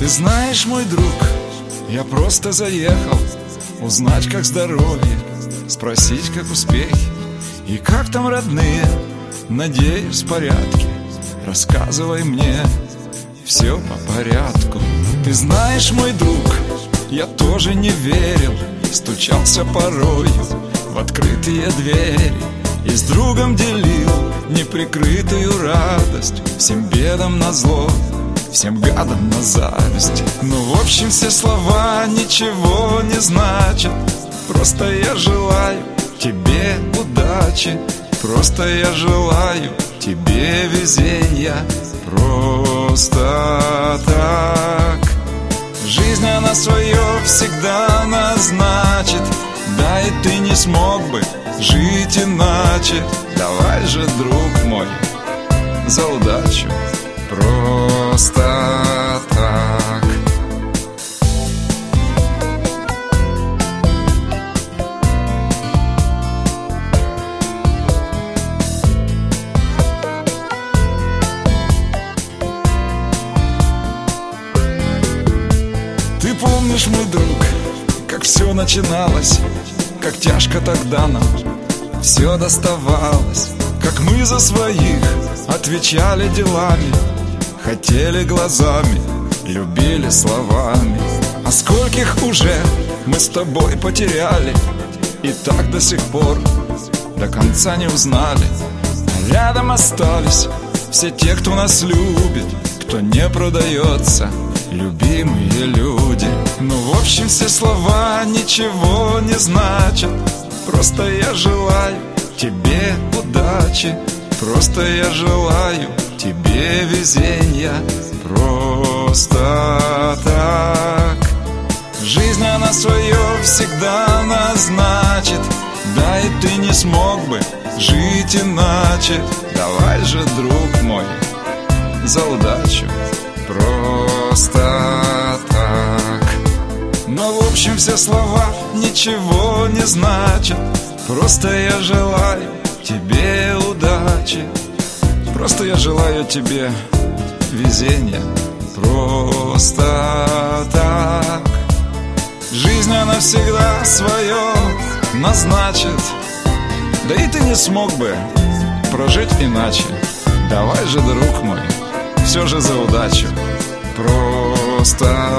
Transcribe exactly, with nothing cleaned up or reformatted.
знаешь, мой друг, я просто заехал узнать, как здоровье, спросить, как успехи и как там родные. Надеюсь, в порядке, рассказывай мне все по порядку. Ты знаешь, мой друг, я тоже не верил, стучался порою в открытые двери и с другом делил неприкрытую радость, всем бедам назло, всем гадам на зависть. Ну, в общем, все слова ничего не значат. Просто я желаю тебе удачи, просто я желаю тебе везения. Просто так. Жизнь, она свое всегда назначит. Да, и ты не смог бы жить иначе. Давай же, друг мой, за удачу. Просто так. Ты помнишь, мой друг, как все начиналось, как тяжко тогда нам все доставалось, как мы за своих отвечали делами, хотели глазами, любили словами. А скольких уже мы с тобой потеряли, и так до сих пор до конца не узнали. А рядом остались все те, кто нас любит, кто не продается, любимые люди. Ну, в общем, все слова ничего не значат. Просто я желаю тебе удачи, просто я желаю тебе везения. Просто так. Жизнь, она свое всегда назначит. Да, и ты не смог бы жить иначе. Давай же, друг мой, за удачу. Просто так. Но, в общем, все слова ничего не значат. Просто я желаю тебе удачи, просто я желаю тебе везения. Просто так. Жизнь, она всегда свое назначит. Да и ты не смог бы прожить иначе. Давай же, друг мой, все же за удачу. Просто